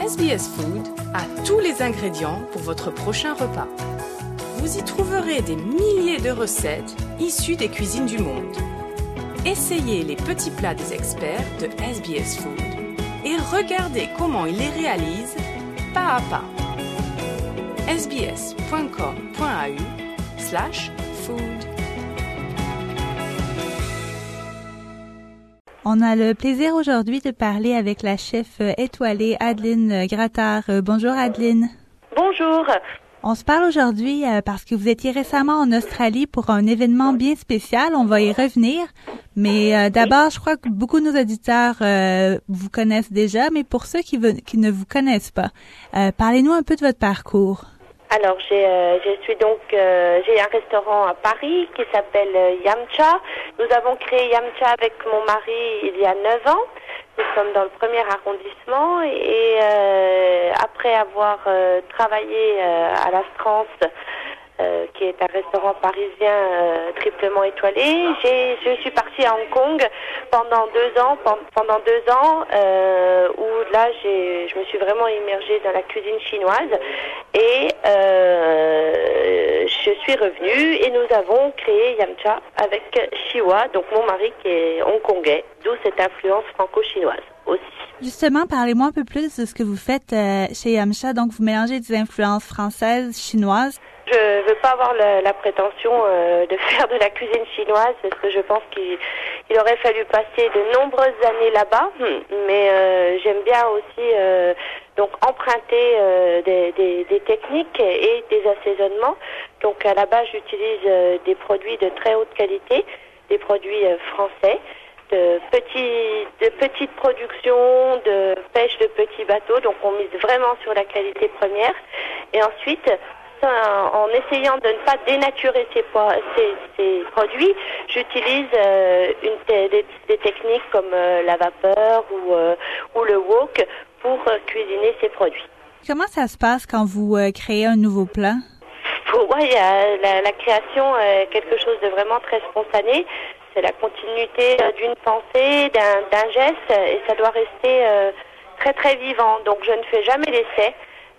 SBS Food a tous les ingrédients pour votre prochain repas. Vous y trouverez des milliers de recettes issues des cuisines du monde. Essayez les petits plats des experts de SBS Food et regardez comment ils les réalisent pas à pas. sbs.com.au/food. On a le plaisir aujourd'hui de parler avec la chef étoilée Adeline Grattard. Bonjour Adeline. Bonjour. On se parle aujourd'hui parce que vous étiez récemment en Australie pour un événement bien spécial. On va y revenir. Mais d'abord, je crois que beaucoup de nos auditeurs vous connaissent déjà, mais pour ceux qui ne vous connaissent pas, parlez-nous un peu de votre parcours. Alors, j'ai un restaurant à Paris qui s'appelle Yamcha. Nous avons créé Yamcha avec mon mari il y a 9 ans. Nous sommes dans le premier arrondissement et après avoir travaillé à l'Astrance, qui est un restaurant parisien triplement étoilé, je suis partie à Hong Kong pendant 2 ans. Où là je me suis vraiment immergée dans la cuisine chinoise et je suis revenue et nous avons créé Yamcha avec Shiwa, donc mon mari qui est hongkongais, d'où cette influence franco-chinoise aussi. Justement, parlez-moi un peu plus de ce que vous faites chez Yamcha. Donc, vous mélangez des influences françaises, chinoises. Je veux pas avoir la prétention de faire de la cuisine chinoise parce que je pense qu'il aurait fallu passer de nombreuses années là-bas. Mais j'aime bien aussi donc emprunter des techniques et des assaisonnements. Donc à la base, j'utilise des produits de très haute qualité, des produits français. De petites productions, de pêche de petits bateaux, donc on mise vraiment sur la qualité première. Et ensuite, en essayant de ne pas dénaturer ces produits, j'utilise des techniques comme la vapeur ou le wok pour cuisiner ces produits. Comment ça se passe quand vous créez un nouveau plat? La création est quelque chose de vraiment très spontané. C'est la continuité d'une pensée, d'un geste, et ça doit rester très très vivant. Donc je ne fais jamais d'essai.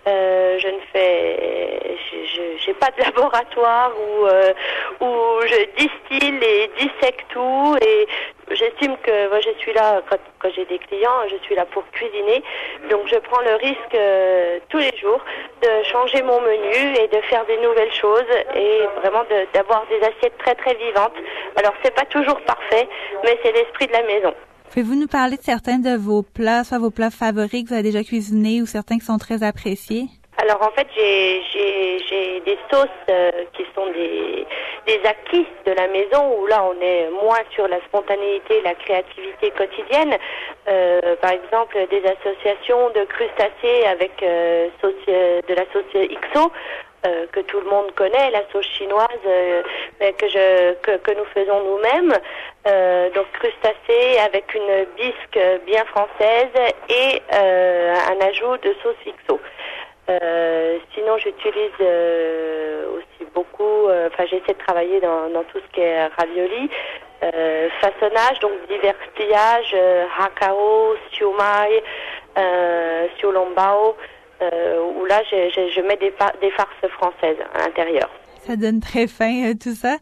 J'ai pas de laboratoire où je distille et dissèque tout, et j'estime que je suis là quand j'ai des clients, je suis là pour cuisiner, donc je prends le risque tous les jours de changer mon menu et de faire des nouvelles choses et vraiment d'avoir des assiettes très très vivantes. Alors c'est pas toujours parfait, mais c'est l'esprit de la maison. Pouvez-vous nous parler de certains de vos plats, soit vos plats favoris que vous avez déjà cuisinés ou certains qui sont très appréciés? Alors en fait, j'ai des sauces qui sont des acquis de la maison où là on est moins sur la spontanéité, la créativité quotidienne. Par exemple, des associations de crustacés avec de la sauce XO. Que tout le monde connaît, la sauce chinoise que nous faisons nous-mêmes. Donc crustacés avec une bisque bien française et un ajout de sauce XO. Sinon, j'utilise aussi beaucoup, j'essaie de travailler dans tout ce qui est ravioli, façonnage, donc divers pliages, hakao, siomai, xiaolongbao, où là, je mets des farces françaises à l'intérieur. Ça donne très faim, tout ça.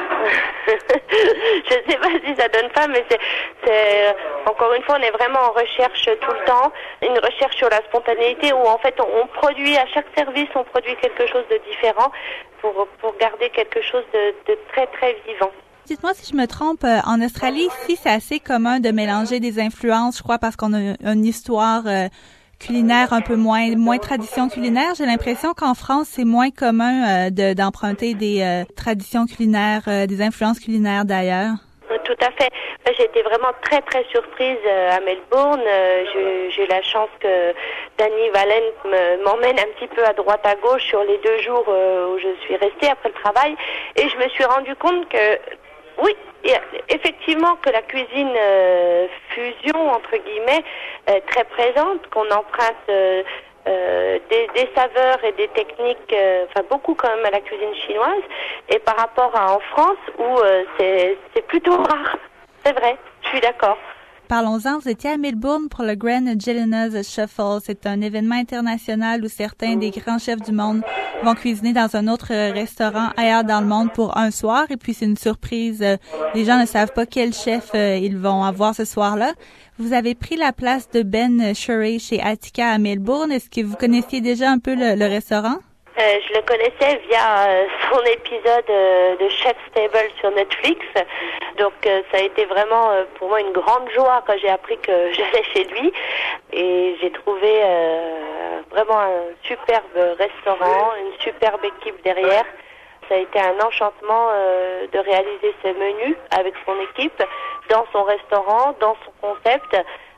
Je sais pas si ça donne faim, mais c'est encore une fois, on est vraiment en recherche tout le temps, une recherche sur la spontanéité où en fait on produit à chaque service, on produit quelque chose de différent pour garder quelque chose de très très vivant. Dites-moi si je me trompe, en Australie, ici, c'est assez commun de mélanger des influences, je crois, parce qu'on a une histoire culinaire un peu moins tradition culinaire. J'ai l'impression qu'en France, c'est moins commun d'emprunter des traditions culinaires, des influences culinaires d'ailleurs. Tout à fait. J'ai été vraiment très très surprise à Melbourne. J'ai eu la chance que Danny Valent m'emmène un petit peu à droite à gauche sur les 2 jours où je suis restée après le travail, et je me suis rendu compte que oui, effectivement que la cuisine fusion entre guillemets est très présente, qu'on emprunte des saveurs et des techniques, beaucoup quand même à la cuisine chinoise, et par rapport à en France où c'est plutôt rare. C'est vrai, je suis d'accord. parlons-en. Vous étiez à Melbourne pour le Grand Gelinas Shuffle. C'est un événement international où certains des grands chefs du monde vont cuisiner dans un autre restaurant ailleurs dans le monde pour un soir. Et puis, c'est une surprise. Les gens ne savent pas quel chef ils vont avoir ce soir-là. Vous avez pris la place de Ben Shirey chez Attica à Melbourne. Est-ce que vous connaissiez déjà un peu le restaurant? Je le connaissais via son épisode de Chef's Table sur Netflix. Donc ça a été vraiment pour moi une grande joie quand j'ai appris que j'allais chez lui. Et j'ai trouvé vraiment un superbe restaurant, une superbe équipe derrière. Ça a été un enchantement de réaliser ce menu avec son équipe, dans son restaurant, dans son concept.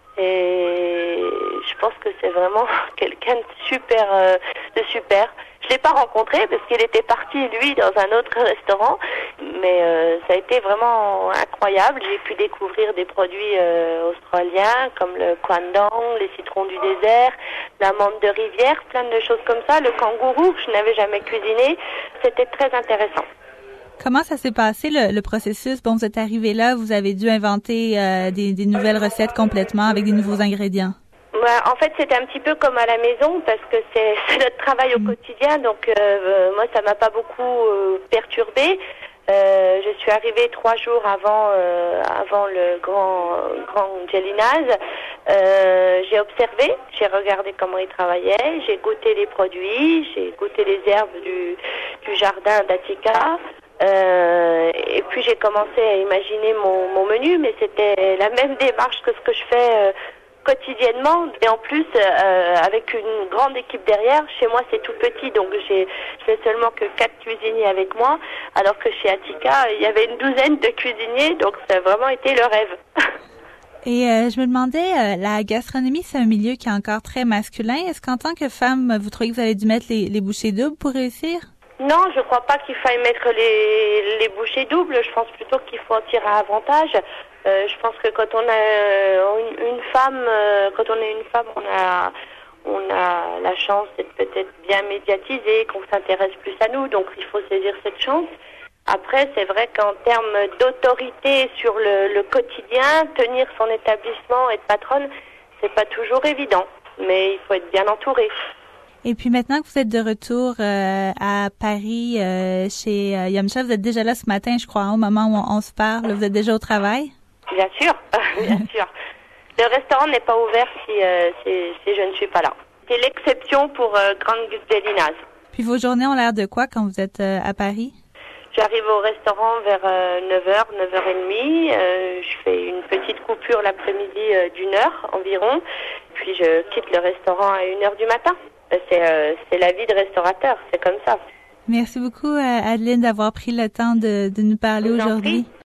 Et je pense que c'est vraiment quelqu'un de super. Je l'ai pas rencontré parce qu'il était parti, lui, dans un autre restaurant. Mais ça a été vraiment incroyable. J'ai pu découvrir des produits australiens comme le kwandong, les citrons du désert, la menthe de rivière, plein de choses comme ça. Le kangourou, je n'avais jamais cuisiné. C'était très intéressant. Comment ça s'est passé le processus? Bon, vous êtes arrivé là, vous avez dû inventer des nouvelles recettes complètement avec des nouveaux ingrédients. En fait, c'était un petit peu comme à la maison parce que c'est notre travail au quotidien. Donc, moi, ça m'a pas beaucoup perturbée. Je suis arrivée 3 jours avant le grand Gelinas. J'ai observé, j'ai regardé comment ils travaillaient, j'ai goûté les produits, j'ai goûté les herbes du jardin d'Attica. Et puis j'ai commencé à imaginer mon menu, mais c'était la même démarche que ce que je fais quotidiennement, et en plus avec une grande équipe derrière. Chez moi c'est tout petit, donc je fais seulement que 4 cuisiniers avec moi, alors que chez Attica il y avait une douzaine de cuisiniers, donc ça a vraiment été le rêve. Et je me demandais, la gastronomie c'est un milieu qui est encore très masculin. Est-ce qu'en tant que femme, vous trouvez que vous avez dû mettre les bouchées doubles pour réussir? Non, je crois pas qu'il faille mettre les bouchées doubles. Je pense plutôt qu'il faut en tirer avantage. Je pense que quand on a une femme, on a la chance d'être peut-être bien médiatisé, qu'on s'intéresse plus à nous, donc il faut saisir cette chance. Après, c'est vrai qu'en termes d'autorité sur le quotidien, tenir son établissement, être patronne, c'est pas toujours évident, mais il faut être bien entouré. Et puis maintenant que vous êtes de retour à Paris, chez Yum Chef, vous êtes déjà là ce matin, je crois, au moment où on se parle. Vous êtes déjà au travail? Bien sûr, bien sûr. Le restaurant n'est pas ouvert si je ne suis pas là. C'est l'exception pour Grand Gelinas. Puis vos journées ont l'air de quoi quand vous êtes à Paris? J'arrive au restaurant vers 9h, 9h30. Je fais une petite coupure l'après-midi d'1 heure environ. Puis je quitte le restaurant à 1h du matin. C'est la vie de restaurateur, c'est comme ça. Merci beaucoup, Adeline, d'avoir pris le temps de nous parler aujourd'hui.